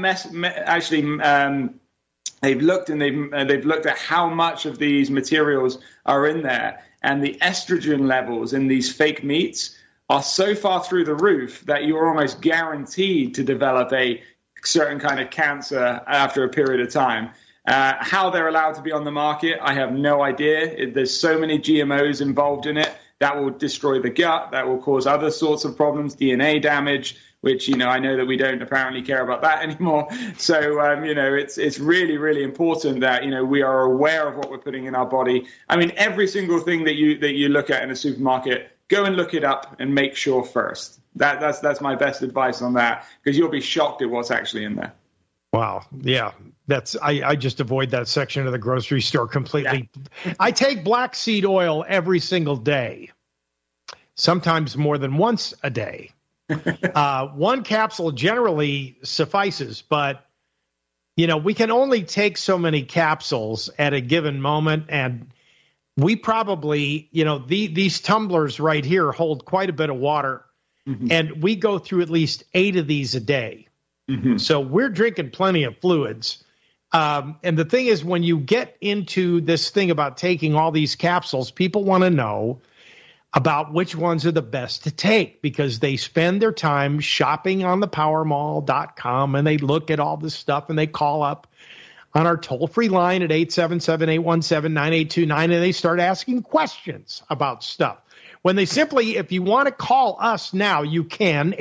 they've looked at how much of these materials are in there, and the estrogen levels in these fake meats are so far through the roof that you're almost guaranteed to develop a certain kind of cancer after a period of time. How they're allowed to be on the market, I have no idea. There's so many GMOs involved in it that will destroy the gut, that will cause other sorts of problems, DNA damage, which, I know that we don't apparently care about that anymore. So, it's really, really important that, we are aware of what we're putting in our body. I mean, every single thing that you look at in a supermarket, go and look it up and make sure first. That's my best advice on that, because you'll be shocked at what's actually in there. Wow. Yeah. I just avoid that section of the grocery store completely. Yeah. I take black seed oil every single day, sometimes more than once a day. One capsule generally suffices, but, we can only take so many capsules at a given moment. And we probably, these tumblers right here hold quite a bit of water. Mm-hmm. And we go through at least 8 of these a day. Mm-hmm. So we're drinking plenty of fluids. And the thing is, when you get into this thing about taking all these capsules, people want to know about which ones are the best to take, because they spend their time shopping on the powermall.com and they look at all this stuff and they call up on our toll-free line at 877-817-9829 and they start asking questions about stuff. When they simply, if you want to call us now, you can,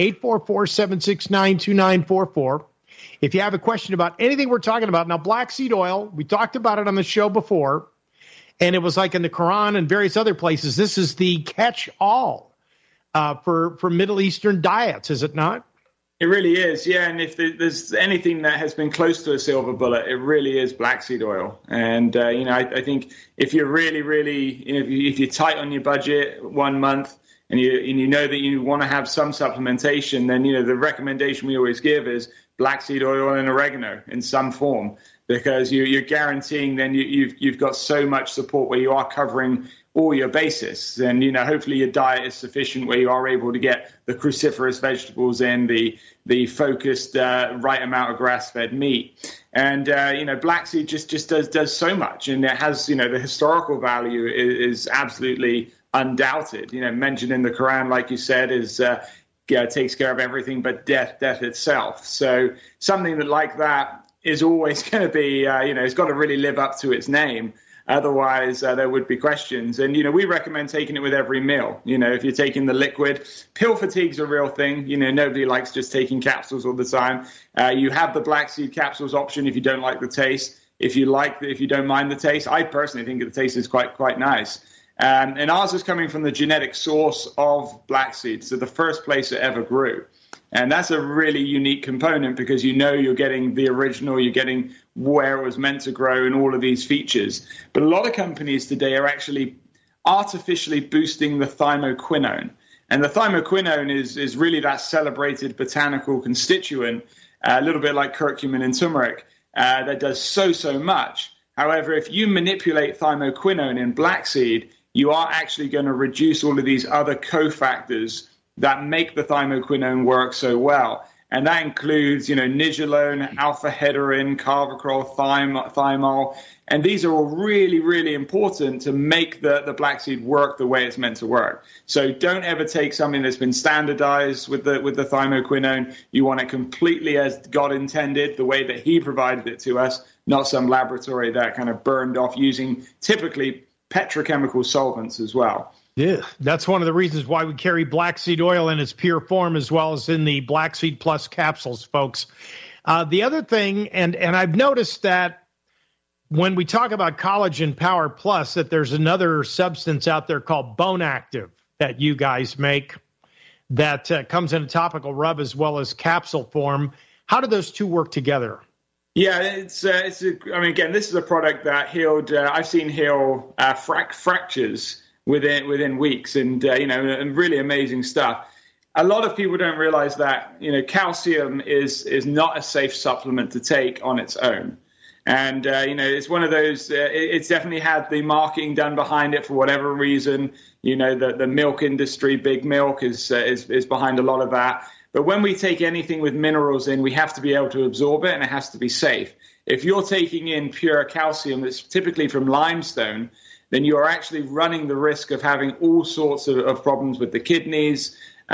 844-769-2944. If you have a question about anything we're talking about. Now, black seed oil, we talked about it on the show before. And it was like in the Quran and various other places. This is the catch-all for Middle Eastern diets, is it not? It really is, yeah. And if there's anything that has been close to a silver bullet, it really is black seed oil. And, I think if you're really, really, if you're tight on your budget 1 month and you know that you want to have some supplementation, then, the recommendation we always give is black seed oil and oregano in some form. Because you're guaranteeing then you've got so much support where you are covering all your bases. And, hopefully your diet is sufficient where you are able to get the cruciferous vegetables in, the focused right amount of grass-fed meat. And, black seed just does so much. And it has, the historical value is absolutely undoubted. Mentioned in the Quran, like you said, is takes care of everything but death itself. So something like that is always going to be, it's got to really live up to its name. Otherwise, there would be questions. And, we recommend taking it with every meal. If you're taking the liquid, pill fatigue's a real thing. Nobody likes just taking capsules all the time. You have the black seed capsules option if you don't like the taste. If you don't mind the taste, I personally think the taste is quite nice. And ours is coming from the genetic source of black seed, so the first place it ever grew. And that's a really unique component because you're getting the original, you're getting where it was meant to grow and all of these features. But a lot of companies today are actually artificially boosting the thymoquinone. And the thymoquinone is really that celebrated botanical constituent, a little bit like curcumin and turmeric, that does so much. However, if you manipulate thymoquinone in black seed, you are actually going to reduce all of these other cofactors that make the thymoquinone work so well. And that includes, nigellone, alpha-heterin, carvacrol, thymol. And these are all really, really important to make the black seed work the way it's meant to work. So don't ever take something that's been standardized with the thymoquinone. You want it completely as God intended, the way that he provided it to us, not some laboratory that kind of burned off using typically petrochemical solvents as well. Yeah, that's one of the reasons why we carry black seed oil in its pure form as well as in the Black Seed Plus capsules, folks. The other thing, and I've noticed that when we talk about Collagen Power Plus, that there's another substance out there called Bone Active that you guys make that comes in a topical rub as well as capsule form. How do those two work together? Yeah, again, this is a product that healed, I've seen heal fractures within weeks, and and really amazing stuff. A lot of people don't realize that calcium is not a safe supplement to take on its own, and it's one of those. It's definitely had the marketing done behind it for whatever reason. The milk industry, Big Milk, is behind a lot of that. But when we take anything with minerals in, we have to be able to absorb it, and it has to be safe. If you're taking in pure calcium that's typically from limestone, then you are actually running the risk of having all sorts of problems with the kidneys.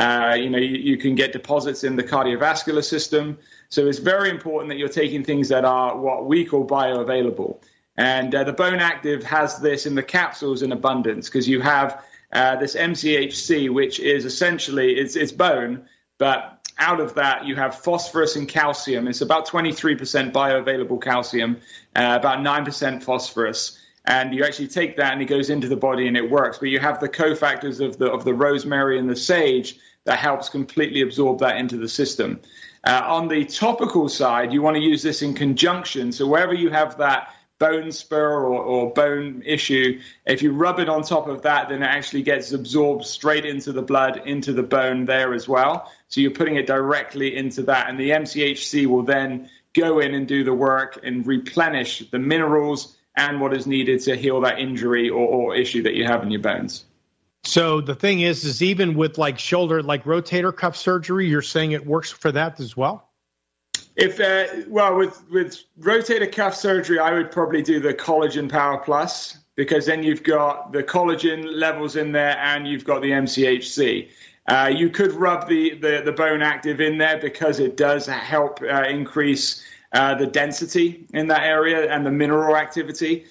You can get deposits in the cardiovascular system. So it's very important that you're taking things that are what we call bioavailable. And the Bone Active has this in the capsules in abundance because you have this MCHC, which is essentially, it's bone, but out of that you have phosphorus and calcium. It's about 23% bioavailable calcium, about 9% phosphorus. And you actually take that and it goes into the body and it works. But you have the cofactors of the rosemary and the sage that helps completely absorb that into the system. On the topical side, you want to use this in conjunction. So wherever you have that bone spur or bone issue, if you rub it on top of that, then it actually gets absorbed straight into the blood, into the bone there as well. So you're putting it directly into that. And the MCHC will then go in and do the work and replenish the minerals and what is needed to heal that injury or issue that you have in your bones. So the thing is even with like rotator cuff surgery, you're saying it works for that as well? With rotator cuff surgery, I would probably do the Collagen Power Plus because then you've got the collagen levels in there and you've got the MCHC. You could rub the Bone Active in there because it does help increase the density in that area and the mineral activity.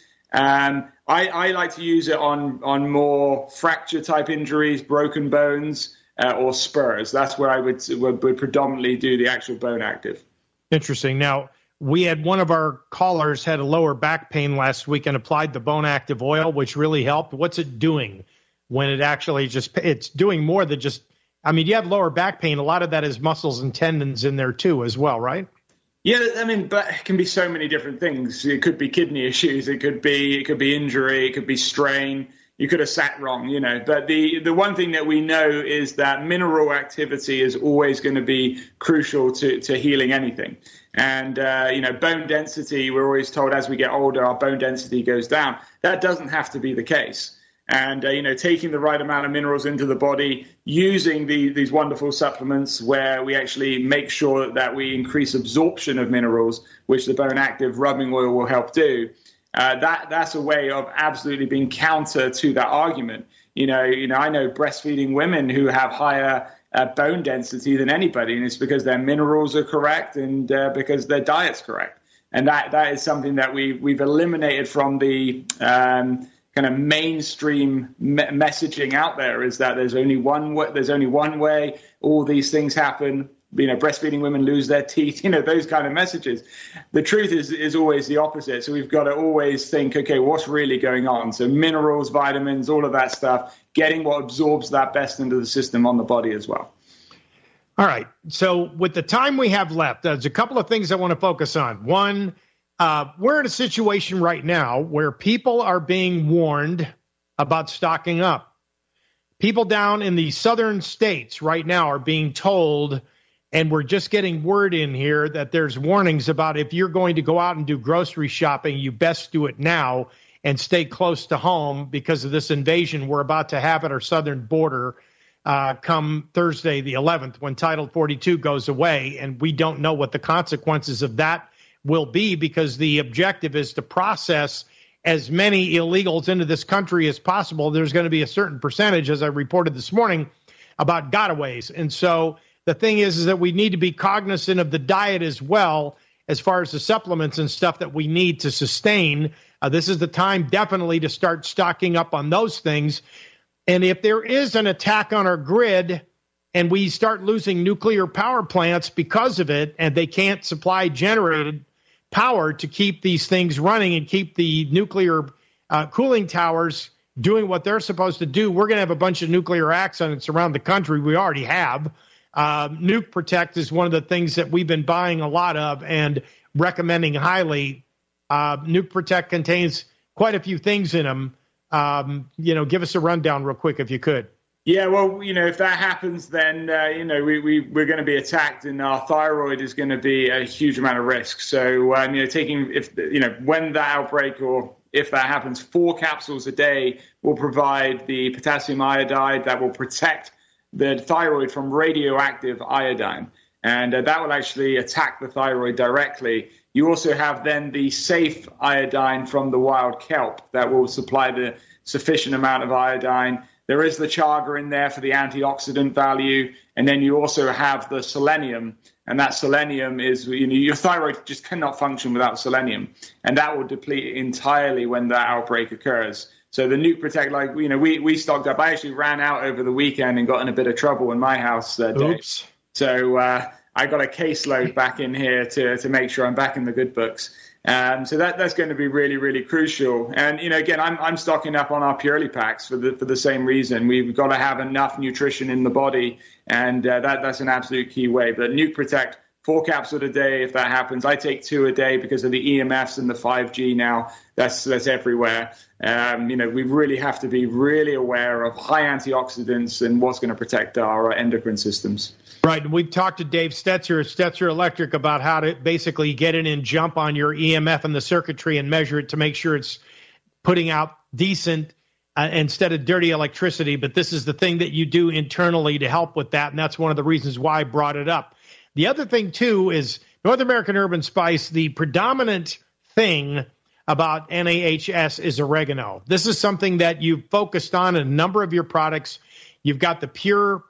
I like to use it on more fracture type injuries, broken bones, or spurs. That's where I would predominantly do the actual Bone Active. Interesting. Now, we had one of our callers had a lower back pain last week and applied the Bone Active oil, which really helped. What's it doing when it actually it's doing more than just, you have lower back pain. A lot of that is muscles and tendons in there too as well, right? Yeah, but it can be so many different things. It could be kidney issues. It could be injury. It could be strain. You could have sat wrong, But the one thing that we know is that mineral activity is always going to be crucial to healing anything. And, bone density, we're always told as we get older, our bone density goes down. That doesn't have to be the case. And, taking the right amount of minerals into the body, using these wonderful supplements where we actually make sure that we increase absorption of minerals, which the Bone Active rubbing oil will help do. That's a way of absolutely being counter to that argument. I know breastfeeding women who have higher bone density than anybody, and it's because their minerals are correct and because their diet's correct. And that is something that we've eliminated from the kind of mainstream messaging out there, is that there's only one way all these things happen. Breastfeeding women lose their teeth, those kind of messages. The truth is always the opposite. So we've got to always think, okay, what's really going on? So minerals, vitamins, all of that stuff, getting what absorbs that best into the system on the body as well. All right. So with the time we have left, there's a couple of things I want to focus on. One, we're in a situation right now where people are being warned about stocking up. people down in the southern states right now are being told, and we're just getting word in here that there's warnings about if you're going to go out and do grocery shopping, you best do it now and stay close to home because of this invasion we're about to have at our southern border come Thursday the 11th when Title 42 goes away. And we don't know what the consequences of that will be because the objective is to process as many illegals into this country as possible. There's going to be a certain percentage, as I reported this morning, about gotaways. And so the thing is that we need to be cognizant of the diet as well as far as the supplements and stuff that we need to sustain. This is the time definitely to start stocking up on those things. And if there is an attack on our grid and we start losing nuclear power plants because of it and they can't supply generated power to keep these things running and keep the nuclear cooling towers doing what they're supposed to do, we're going to have a bunch of nuclear accidents around the country. We already have. Nuke Protect is one of the things that we've been buying a lot of and recommending highly. Nuke Protect contains quite a few things in them. Give us a rundown real quick if you could. Yeah, well, if that happens, then, we're going to be attacked and our thyroid is going to be a huge amount of risk. So, when that outbreak or if that happens, 4 capsules a day will provide the potassium iodide that will protect the thyroid from radioactive iodine. And that will actually attack the thyroid directly. You also have then the safe iodine from the wild kelp that will supply the sufficient amount of iodine. There is the chaga in there for the antioxidant value. And then you also have the selenium. And that selenium is, your thyroid just cannot function without selenium. And that will deplete entirely when that outbreak occurs. So the Nuke Protect, we stocked up. I actually ran out over the weekend and got in a bit of trouble in my house. Oops. So I got a caseload back in here to make sure I'm back in the good books. So that's going to be really, really crucial. And, again, I'm stocking up on our Purely Packs for the same reason. We've got to have enough nutrition in the body, and that's an absolute key way. But Nuke Protect, 4 capsules a day if that happens. I take 2 a day because of the EMFs and the 5G now. That's everywhere. We really have to be really aware of high antioxidants and what's going to protect our endocrine systems. Right. And we've talked to Dave Stetzer at Stetzer Electric about how to basically get in and jump on your EMF and the circuitry and measure it to make sure it's putting out decent instead of dirty electricity. But this is the thing that you do internally to help with that. And that's one of the reasons why I brought it up. The other thing, too, is North American Herb and Spice, the predominant thing about NAHS is oregano. This is something that you've focused on in a number of your products. You've got the pure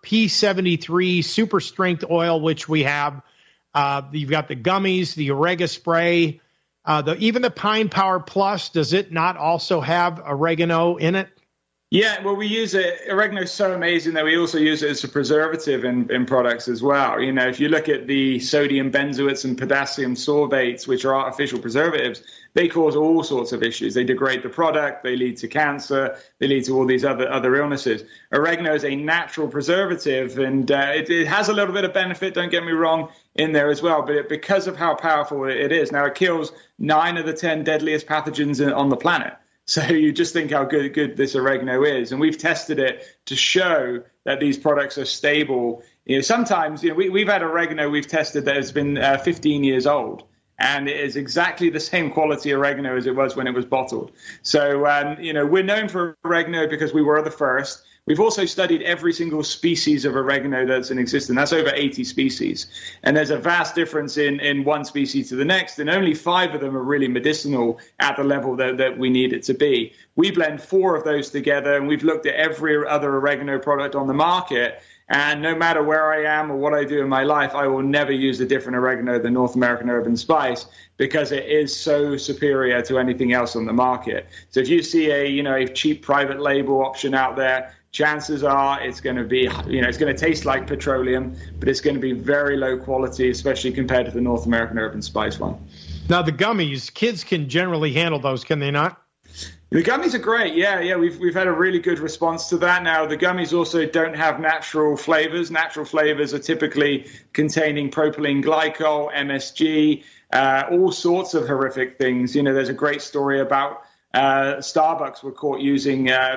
P73 super strength oil, which we have. You've got the gummies, the Orega spray, even the Pine Power Plus. Does it not also have oregano in it? Yeah, well, we use it. Oregano is so amazing that we also use it as a preservative in products as well. If you look at the sodium benzoates and potassium sorbates, which are artificial preservatives, they cause all sorts of issues. They degrade the product. They lead to cancer. They lead to all these other illnesses. Oregano is a natural preservative, and it has a little bit of benefit, don't get me wrong, in there as well. But because of how powerful it is, now it kills 9 of the 10 deadliest pathogens on the planet. So you just think how good this oregano is. And we've tested it to show that these products are stable. Sometimes, we've had oregano we've tested that has been 15 years old. And it is exactly the same quality oregano as it was when it was bottled. So, we're known for oregano because we were the first. We've also studied every single species of oregano that's in existence. That's over 80 species. And there's a vast difference in one species to the next, and only 5 of them are really medicinal at the level that we need it to be. We blend 4 of those together, and we've looked at every other oregano product on the market. And no matter where I am or what I do in my life, I will never use a different oregano than North American Herb and Spice because it is so superior to anything else on the market. So if you see a cheap private label option out there, chances are it's going to be, it's going to taste like petroleum, but it's going to be very low quality, especially compared to the North American Herb and Spice one. Now, the gummies, kids can generally handle those, can they not? The gummies are great. Yeah. We've had a really good response to that. Now, the gummies also don't have natural flavors. Natural flavors are typically containing propylene glycol, MSG, all sorts of horrific things. There's a great story about Starbucks were caught using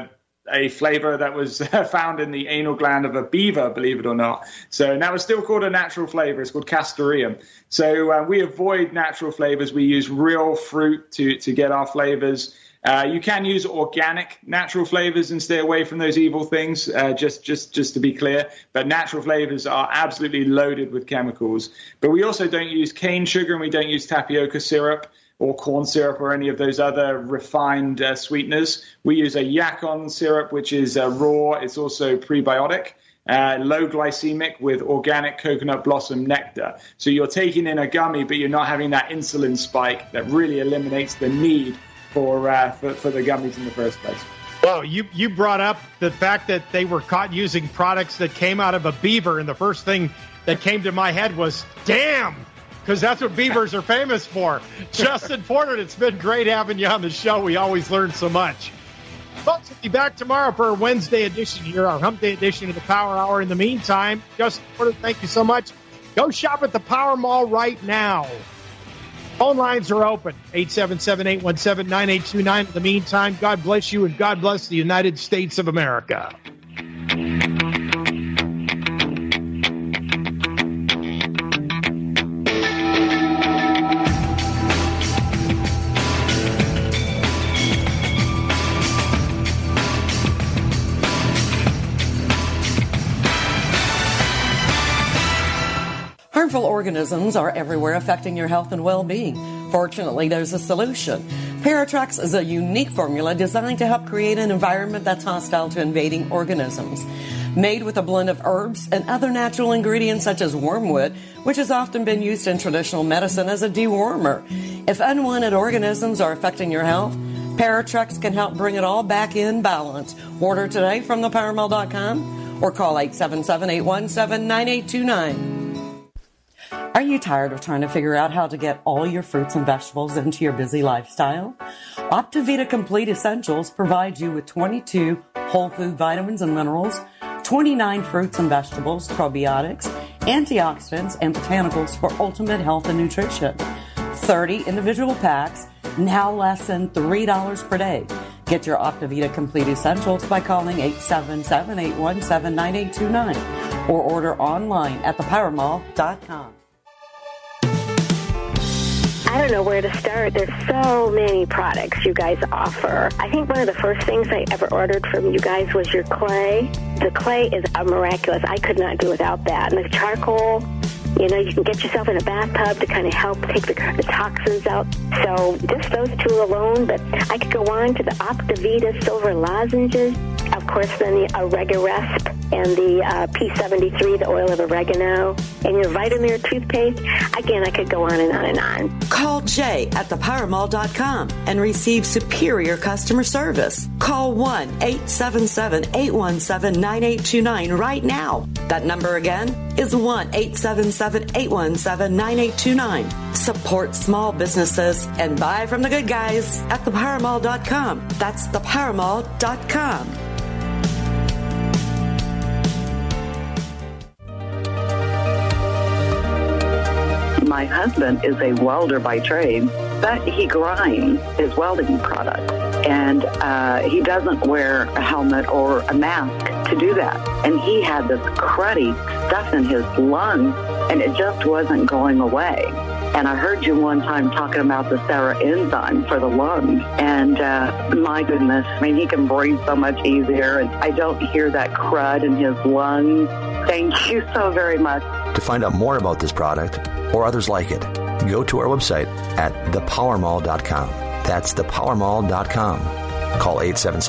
a flavor that was found in the anal gland of a beaver, believe it or not. So now it's still called a natural flavor. It's called castoreum. So we avoid natural flavors. We use real fruit to get our flavors. You can use organic natural flavors and stay away from those evil things, just to be clear. But natural flavors are absolutely loaded with chemicals. But we also don't use cane sugar, and we don't use tapioca syrup or corn syrup or any of those other refined sweeteners. We use a yacon syrup, which is raw. It's also prebiotic, low glycemic with organic coconut blossom nectar. So you're taking in a gummy, but you're not having that insulin spike that really eliminates the need for the gummies in the first place. Well, you brought up the fact that they were caught using products that came out of a beaver, and the first thing that came to my head was, damn, because that's what beavers are famous for. Justin Porter, it's been great having you on the show. We always learn so much. Folks, we'll be back tomorrow for our Wednesday edition here, our Hump Day edition of the Power Hour. In the meantime, Justin Porter, thank you so much. Go shop at the Power Mall right now. Phone lines are open, 877-817-9829. In the meantime, God bless you and God bless the United States of America. Harmful organisms are everywhere, affecting your health and well-being. Fortunately, there's a solution. Paratrex is a unique formula designed to help create an environment that's hostile to invading organisms. Made with a blend of herbs and other natural ingredients such as wormwood, which has often been used in traditional medicine as a dewormer. If unwanted organisms are affecting your health, Paratrex can help bring it all back in balance. Order today from thepowermall.com or call 877-817-9829. Are you tired of trying to figure out how to get all your fruits and vegetables into your busy lifestyle? Optivita Complete Essentials provides you with 22 whole food vitamins and minerals, 29 fruits and vegetables, probiotics, antioxidants, and botanicals for ultimate health and nutrition. 30 individual packs, now less than $3 per day. Get your Optivita Complete Essentials by calling 877-817-9829 or order online at thepowermall.com. I don't know where to start. There's so many products you guys offer. I think one of the first things I ever ordered from you guys was your clay. The clay is miraculous. I could not do without that. And the charcoal, you know, you can get yourself in a bathtub to kind of help take the toxins out. So just those two alone, but I could go on to the Optivita Silver Lozenges. Of course, then the Oregaresp and the P73, the oil of oregano, and your Vitamir toothpaste. Again, I could go on and on and on. Call Jay at thepowermall.com and receive superior customer service. Call 1-877-817-9829 right now. That number again is 1-877-817-9829. Support small businesses and buy from the good guys at thepowermall.com. That's thepowermall.com. My husband is a welder by trade, but he grinds his welding product. And he doesn't wear a helmet or a mask to do that. And he had this cruddy stuff in his lungs, and it just wasn't going away. And I heard you one time talking about the Sarah enzyme for the lungs. And my goodness, I mean, he can breathe so much easier. And I don't hear that crud in his lungs. Thank you so very much. To find out more about this product or others like it, go to our website at thepowermall.com. That's thepowermall.com. Call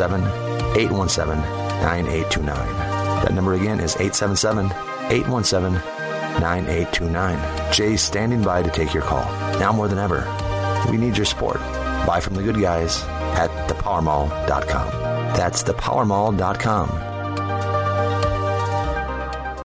877-817-9829. That number again is 877-817-9829. Jay's standing by to take your call. Now more than ever, we need your support. Buy from the good guys at thepowermall.com. That's thepowermall.com.